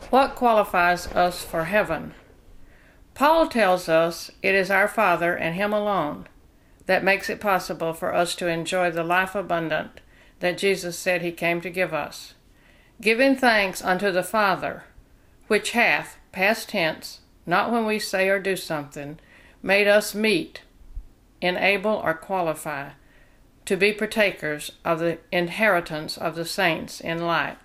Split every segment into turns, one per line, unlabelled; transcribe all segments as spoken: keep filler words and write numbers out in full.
What qualifies us for heaven? Paul tells us it is our Father and Him alone that makes it possible for us to enjoy the life abundant that Jesus said He came to give us. Giving thanks unto the Father, which hath, past tense, not when we say or do something, made us meet, enable or qualify, to be partakers of the inheritance of the saints in light.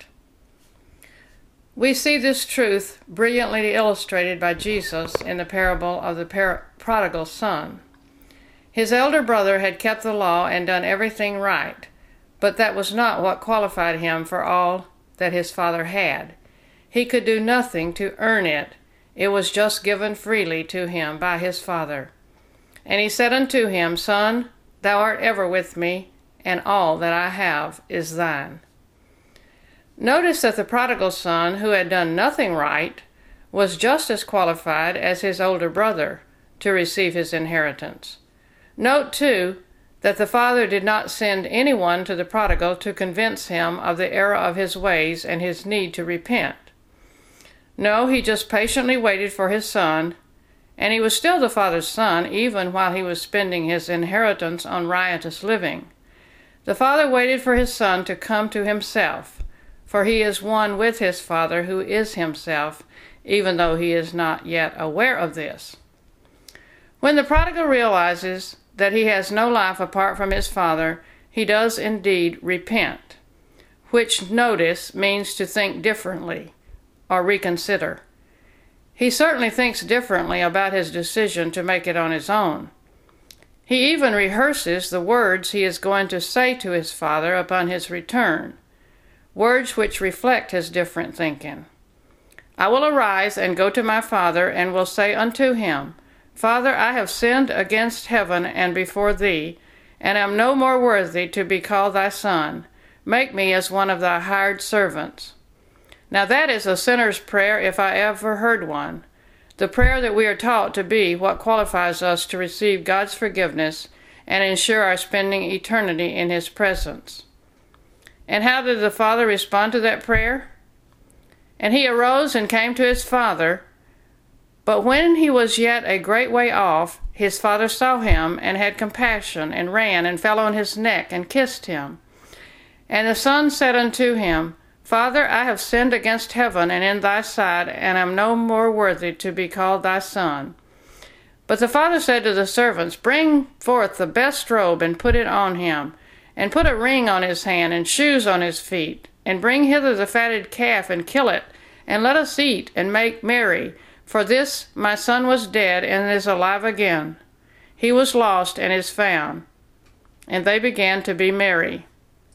We see this truth brilliantly illustrated by Jesus in the parable of the par- prodigal son. His elder brother had kept the law and done everything right, but that was not what qualified him for all that his father had. He could do nothing to earn it. It was just given freely to him by his father. And he said unto him, Son, thou art ever with me, and all that I have is thine. Notice that the prodigal son, who had done nothing right, was just as qualified as his older brother to receive his inheritance. Note, too, that the father did not send anyone to the prodigal to convince him of the error of his ways and his need to repent. No, he just patiently waited for his son, and he was still the father's son even while he was spending his inheritance on riotous living. The father waited for his son to come to himself, for he is one with his Father who is himself, even though he is not yet aware of this. When the prodigal realizes that he has no life apart from his Father, he does indeed repent, which, notice, means to think differently or reconsider. He certainly thinks differently about his decision to make it on his own. He even rehearses the words he is going to say to his father upon his return, words which reflect his different thinking. I will arise and go to my father, and will say unto him, Father, I have sinned against heaven and before thee, and am no more worthy to be called thy son. Make me as one of thy hired servants. Now that is a sinner's prayer if I ever heard one, the prayer that we are taught to be what qualifies us to receive God's forgiveness and ensure our spending eternity in His presence. And how did the father respond to that prayer? And he arose and came to his father. But when he was yet a great way off, his father saw him, and had compassion, and ran, and fell on his neck, and kissed him. And the son said unto him, Father, I have sinned against heaven and in thy sight, and am no more worthy to be called thy son. But the father said to the servants, Bring forth the best robe, and put it on him, and put a ring on his hand, and shoes on his feet, and bring hither the fatted calf, and kill it, and let us eat, and make merry. For this my son was dead, and is alive again. He was lost, and is found. And they began to be merry.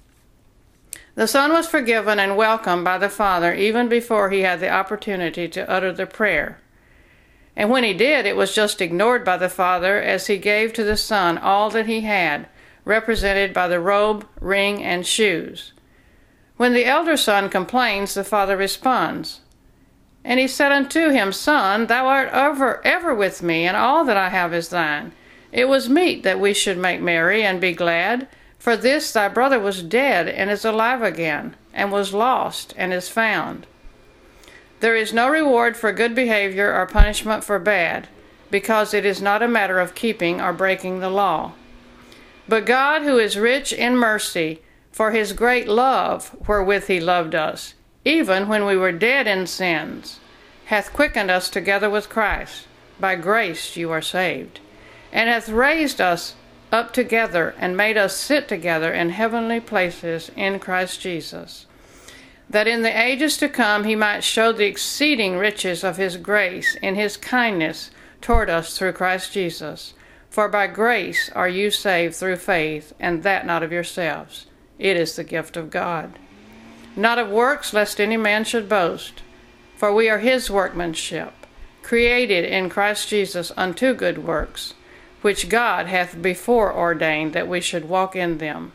The son was forgiven and welcomed by the father even before he had the opportunity to utter the prayer. And when he did, it was just ignored by the father, as he gave to the son all that he had, represented by the robe, ring, and shoes. When the elder son complains, the father responds, And he said unto him, Son, thou art ever, ever with me, and all that I have is thine. It was meet that we should make merry and be glad, for this thy brother was dead, and is alive again, and was lost, and is found. There is no reward for good behavior or punishment for bad, because it is not a matter of keeping or breaking the law. But God, who is rich in mercy, for his great love wherewith he loved us, even when we were dead in sins, hath quickened us together with Christ. By grace you are saved, and hath raised us up together, and made us sit together in heavenly places in Christ Jesus, that in the ages to come he might show the exceeding riches of his grace in his kindness toward us through Christ Jesus. For by grace are you saved through faith, and that not of yourselves. It is the gift of God. Not of works, lest any man should boast. For we are his workmanship, created in Christ Jesus unto good works, which God hath before ordained that we should walk in them.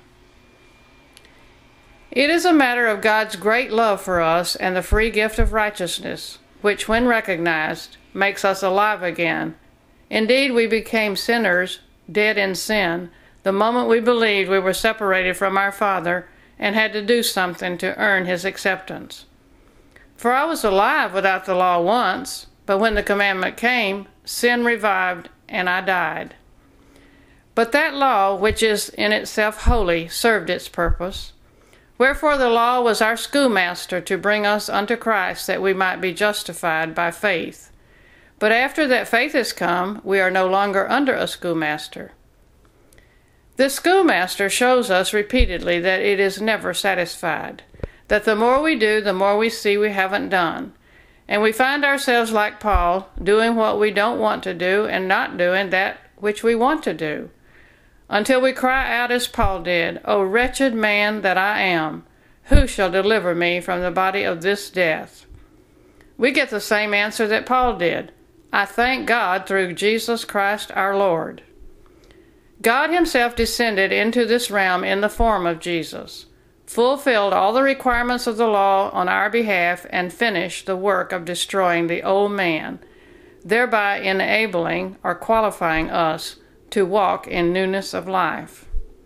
It is a matter of God's great love for us and the free gift of righteousness, which, when recognized, makes us alive again. Indeed, we became sinners, dead in sin, the moment we believed we were separated from our Father and had to do something to earn his acceptance. For I was alive without the law once, but when the commandment came, sin revived, and I died. But that law, which is in itself holy, served its purpose. Wherefore the law was our schoolmaster to bring us unto Christ, that we might be justified by faith. But after that faith is come, we are no longer under a schoolmaster. This schoolmaster shows us repeatedly that it is never satisfied, that the more we do, the more we see we haven't done. And we find ourselves like Paul, doing what we don't want to do and not doing that which we want to do, until we cry out as Paul did, O wretched man that I am, who shall deliver me from the body of this death? We get the same answer that Paul did, I thank God through Jesus Christ our Lord. God himself descended into this realm in the form of Jesus, fulfilled all the requirements of the law on our behalf, and finished the work of destroying the old man, thereby enabling or qualifying us to walk in newness of life.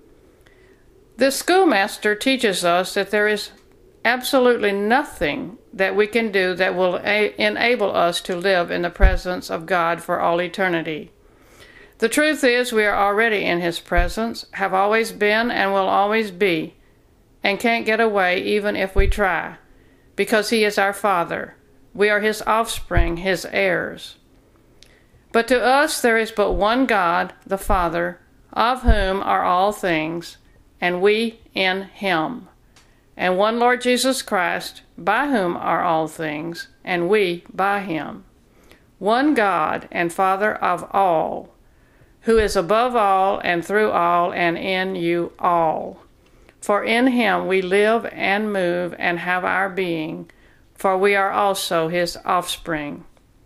This schoolmaster teaches us that there is absolutely nothing that we can do that will a- enable us to live in the presence of God for all eternity. The truth is, we are already in his presence, have always been and will always be, and can't get away even if we try, because he is our Father. We are his offspring, his heirs. But to us there is but one God, the Father, of whom are all things, and we in him, and one Lord Jesus Christ, by whom are all things, and we by him. One God and Father of all, who is above all and through all and in you all. For in him we live and move and have our being, for we are also his offspring.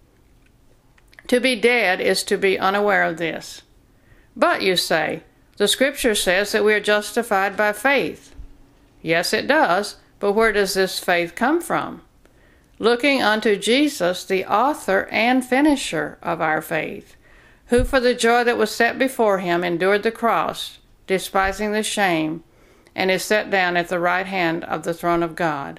To be dead is to be unaware of this. But, you say, the Scripture says that we are justified by faith. Yes, it does, but where does this faith come from? Looking unto Jesus, the author and finisher of our faith, who for the joy that was set before him endured the cross, despising the shame, and is set down at the right hand of the throne of God.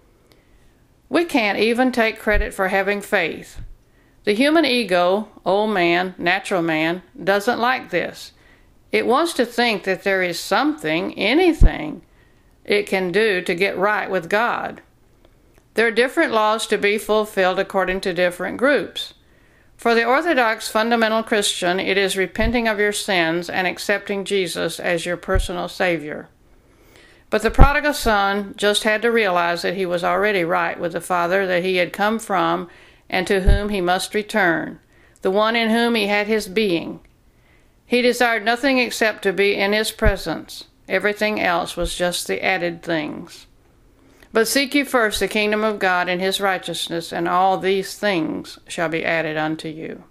We can't even take credit for having faith. The human ego, old man, natural man, doesn't like this. It wants to think that there is something, anything, it can do to get right with God. There are different laws to be fulfilled according to different groups. For the Orthodox fundamental Christian, it is repenting of your sins and accepting Jesus as your personal Savior. But the prodigal son just had to realize that he was already right with the Father that he had come from and to whom he must return, the one in whom he had his being. He desired nothing except to be in his presence. Everything else was just the added things. But seek ye first the kingdom of God and his righteousness, and all these things shall be added unto you.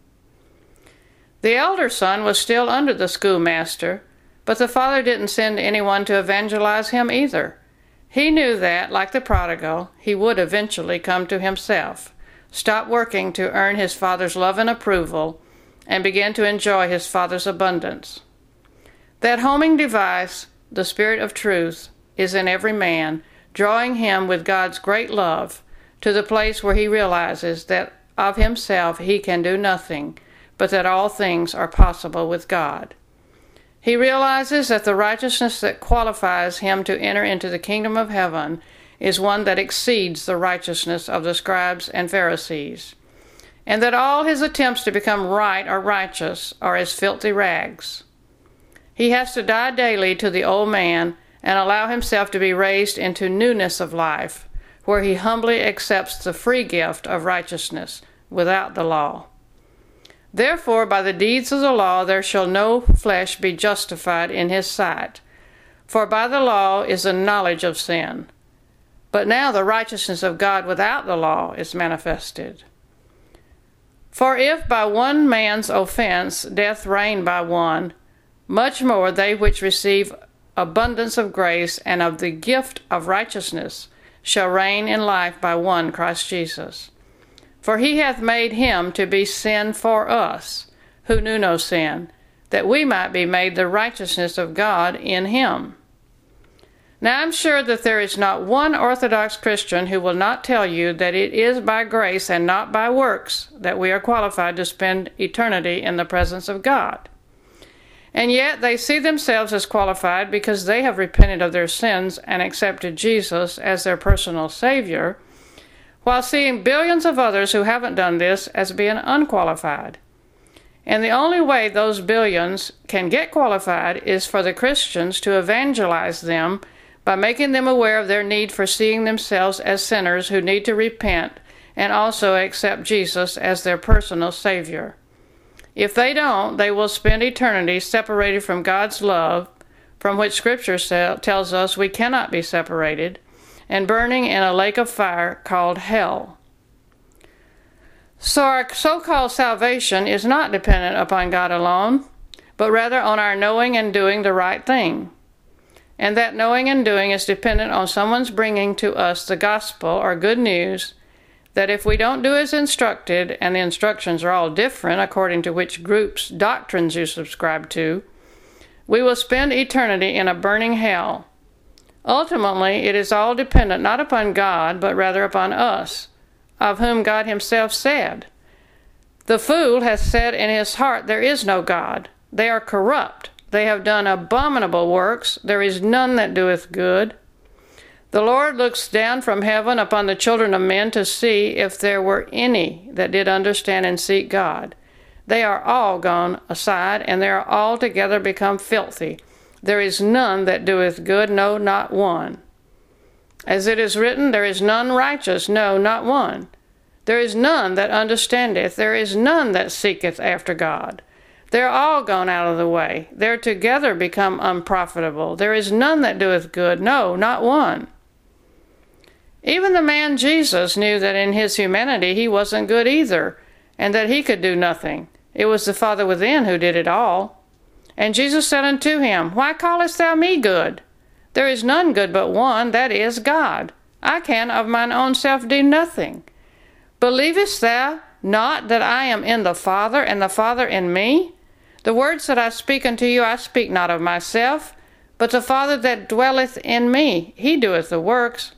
The elder son was still under the schoolmaster, but the father didn't send anyone to evangelize him either. He knew that, like the prodigal, he would eventually come to himself, stop working to earn his father's love and approval, and begin to enjoy his father's abundance. That homing device, the Spirit of truth, is in every man, drawing him with God's great love to the place where he realizes that of himself he can do nothing, but that all things are possible with God. He realizes that the righteousness that qualifies him to enter into the kingdom of heaven is one that exceeds the righteousness of the scribes and Pharisees, and that all his attempts to become right or righteous are as filthy rags. He has to die daily to the old man and allow himself to be raised into newness of life, where he humbly accepts the free gift of righteousness without the law. Therefore, by the deeds of the law there shall no flesh be justified in his sight, for by the law is the knowledge of sin. But now the righteousness of God without the law is manifested. For if by one man's offense death reigned by one, much more they which receive abundance of grace and of the gift of righteousness shall reign in life by one Christ Jesus. For he hath made him to be sin for us, who knew no sin, that we might be made the righteousness of God in him. Now I'm sure that there is not one Orthodox Christian who will not tell you that it is by grace and not by works that we are qualified to spend eternity in the presence of God. And yet they see themselves as qualified because they have repented of their sins and accepted Jesus as their personal Savior, while seeing billions of others who haven't done this as being unqualified. And the only way those billions can get qualified is for the Christians to evangelize them by making them aware of their need for seeing themselves as sinners who need to repent and also accept Jesus as their personal Savior. If they don't, they will spend eternity separated from God's love, from which Scripture tells us we cannot be separated, and burning in a lake of fire called hell. So our so-called salvation is not dependent upon God alone, but rather on our knowing and doing the right thing. And that knowing and doing is dependent on someone's bringing to us the gospel or good news that if we don't do as instructed, and the instructions are all different according to which group's doctrines you subscribe to, we will spend eternity in a burning hell. Ultimately, it is all dependent not upon God, but rather upon us, of whom God himself said, "The fool hath said in his heart, there is no God. They are corrupt. They have done abominable works. There is none that doeth good. The Lord looks down from heaven upon the children of men to see if there were any that did understand and seek God. They are all gone aside, and they are altogether become filthy. There is none that doeth good, no, not one. As it is written, there is none righteous, no, not one. There is none that understandeth, there is none that seeketh after God. They're all gone out of the way. They're together become unprofitable. There is none that doeth good, no, not one." Even the man Jesus knew that in his humanity he wasn't good either, and that he could do nothing. It was the Father within who did it all. And Jesus said unto him, "Why callest thou me good? There is none good but one, that is God. I can of mine own self do nothing. Believest thou not that I am in the Father, and the Father in me? The words that I speak unto you I speak not of myself, but the Father that dwelleth in me, he doeth the works."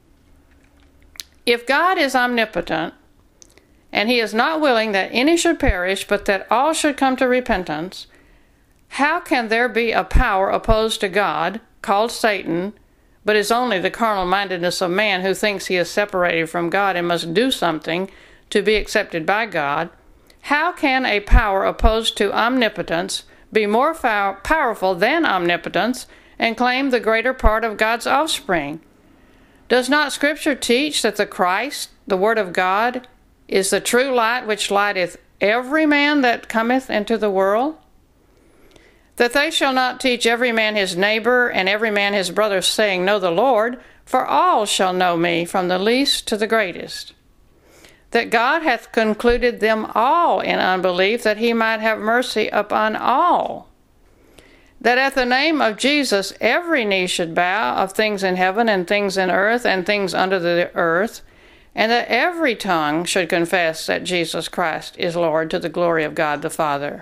If God is omnipotent, and he is not willing that any should perish, but that all should come to repentance, how can there be a power opposed to God, called Satan, but is only the carnal-mindedness of man who thinks he is separated from God and must do something to be accepted by God? How can a power opposed to omnipotence be more pow- powerful than omnipotence and claim the greater part of God's offspring? Does not Scripture teach that the Christ, the Word of God, is the true light which lighteth every man that cometh into the world? That they shall not teach every man his neighbor and every man his brother, saying, Know the Lord, for all shall know me, from the least to the greatest. That God hath concluded them all in unbelief, that he might have mercy upon all. That at the name of Jesus every knee should bow, of things in heaven and things in earth and things under the earth, and that every tongue should confess that Jesus Christ is Lord, to the glory of God the Father.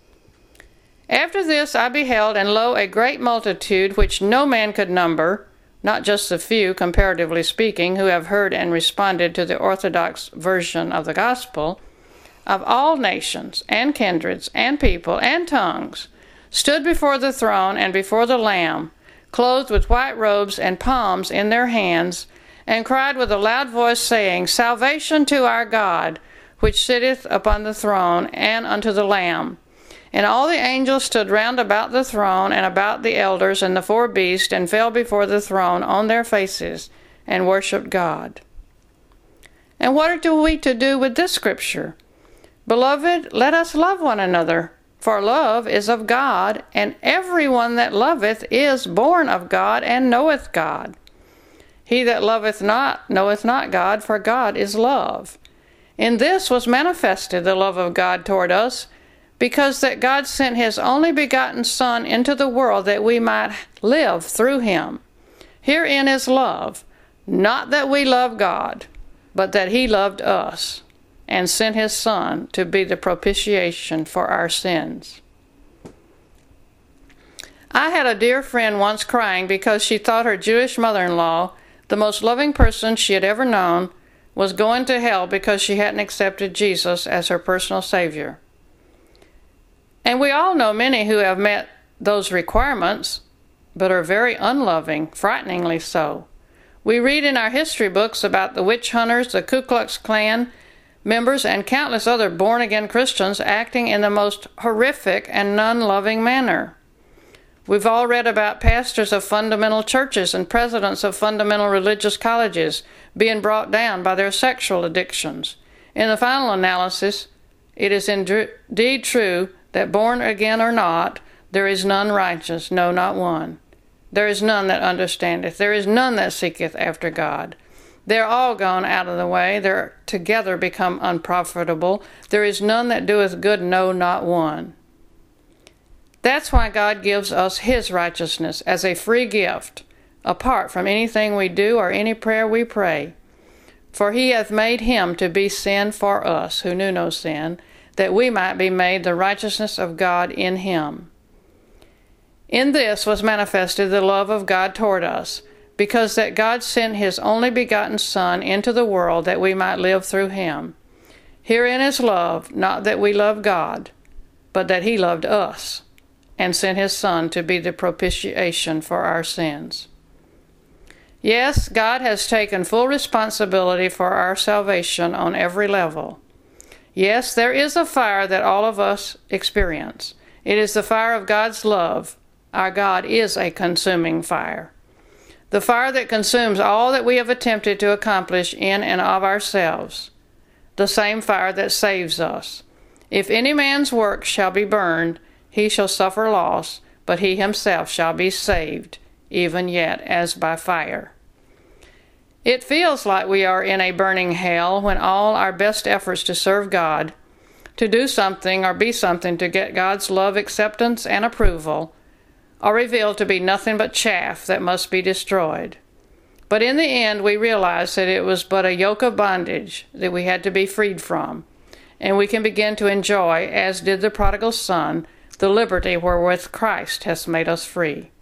After this I beheld, and lo, a great multitude, which no man could number, not just the few, comparatively speaking, who have heard and responded to the Orthodox version of the gospel, of all nations and kindreds and people and tongues, stood before the throne and before the Lamb, clothed with white robes and palms in their hands, and cried with a loud voice, saying, Salvation to our God, which sitteth upon the throne, and unto the Lamb. And all the angels stood round about the throne, and about the elders and the four beasts, and fell before the throne on their faces, and worshipped God. And what are we to do with this scripture? Beloved, let us love one another, for love is of God, and every one that loveth is born of God, and knoweth God. He that loveth not knoweth not God, for God is love. In this was manifested the love of God toward us, because that God sent his only begotten Son into the world that we might live through him. Herein is love, not that we love God, but that he loved us, and sent his Son to be the propitiation for our sins. I had a dear friend once crying because she thought her Jewish mother-in-law, the most loving person she had ever known, was going to hell because she hadn't accepted Jesus as her personal Savior. And we all know many who have met those requirements, but are very unloving, frighteningly so. We read in our history books about the witch hunters, the Ku Klux Klan members, and countless other born-again Christians acting in the most horrific and non-loving manner. We've all read about pastors of fundamental churches and presidents of fundamental religious colleges being brought down by their sexual addictions. In the final analysis, it is indeed true that born again or not, there is none righteous, no, not one. There is none that understandeth. There is none that seeketh after God. They are all gone out of the way. They are together become unprofitable. There is none that doeth good, no, not one. That's why God gives us His righteousness as a free gift, apart from anything we do or any prayer we pray. For He hath made Him to be sin for us, who knew no sin, that we might be made the righteousness of God in Him. In this was manifested the love of God toward us, because that God sent His only begotten Son into the world that we might live through Him. Herein is love, not that we love God, but that He loved us, and sent His Son to be the propitiation for our sins. Yes, God has taken full responsibility for our salvation on every level. Yes, there is a fire that all of us experience. It is the fire of God's love. Our God is a consuming fire. The fire that consumes all that we have attempted to accomplish in and of ourselves. The same fire that saves us. If any man's work shall be burned, he shall suffer loss, but he himself shall be saved, even yet as by fire. It feels like we are in a burning hell when all our best efforts to serve God, to do something or be something to get God's love, acceptance, and approval, are revealed to be nothing but chaff that must be destroyed. But in the end, we realize that it was but a yoke of bondage that we had to be freed from, and we can begin to enjoy, as did the prodigal son, the liberty wherewith Christ has made us free.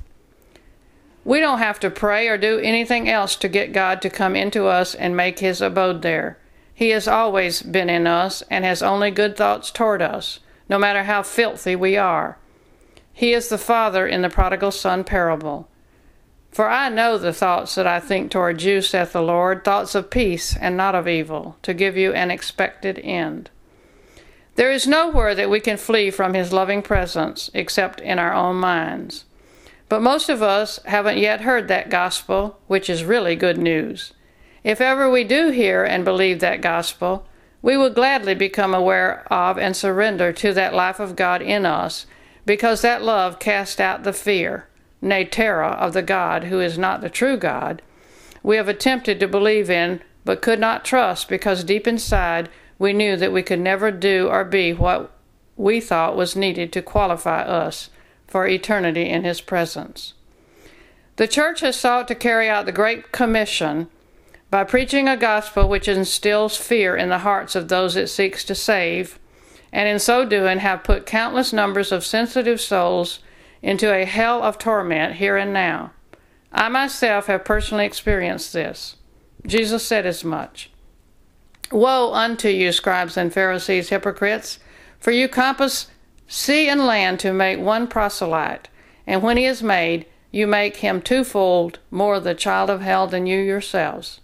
We don't have to pray or do anything else to get God to come into us and make His abode there. He has always been in us and has only good thoughts toward us, no matter how filthy we are. He is the Father in the prodigal son parable. For I know the thoughts that I think toward you, saith the Lord, thoughts of peace and not of evil, to give you an expected end. There is nowhere that we can flee from His loving presence except in our own minds. But most of us haven't yet heard that gospel, which is really good news. If ever we do hear and believe that gospel, we will gladly become aware of and surrender to that life of God in us, because that love casts out the fear, nay, terror of the God who is not the true God, we have attempted to believe in but could not trust, because deep inside we knew that we could never do or be what we thought was needed to qualify us for eternity in His presence. The church has sought to carry out the Great Commission by preaching a gospel which instills fear in the hearts of those it seeks to save, and in so doing have put countless numbers of sensitive souls into a hell of torment here and now. I myself have personally experienced this. Jesus said as much. Woe unto you, scribes and Pharisees, hypocrites, for you compass sea and land to make one proselyte, and when he is made, you make him twofold more the child of hell than you yourselves.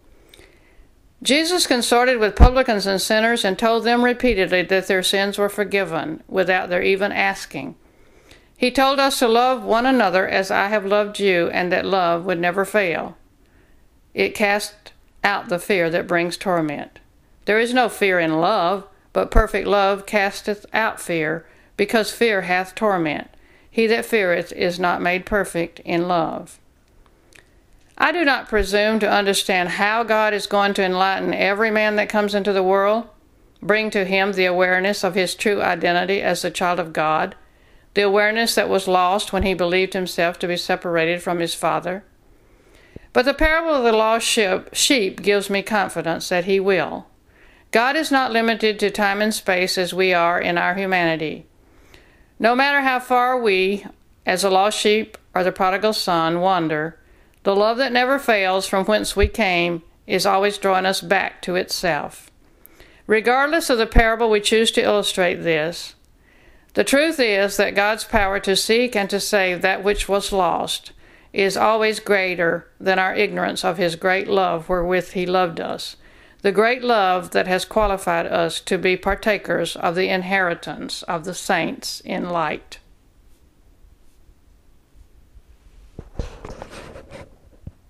Jesus consorted with publicans and sinners and told them repeatedly that their sins were forgiven, without their even asking. He told us to love one another as I have loved you, and that love would never fail. It cast out the fear that brings torment. There is no fear in love, but perfect love casteth out fear, because fear hath torment. He that feareth is not made perfect in love. I do not presume to understand how God is going to enlighten every man that comes into the world, bring to him the awareness of his true identity as the child of God, the awareness that was lost when he believed himself to be separated from his Father. But the parable of the lost sheep gives me confidence that He will. God is not limited to time and space as we are in our humanity. No matter how far we as the lost sheep or the prodigal son wander, the love that never fails from whence we came is always drawing us back to itself. Regardless of the parable we choose to illustrate this, the truth is that God's power to seek and to save that which was lost is always greater than our ignorance of his great love wherewith he loved us, the great love that has qualified us to be partakers of the inheritance of the saints in light.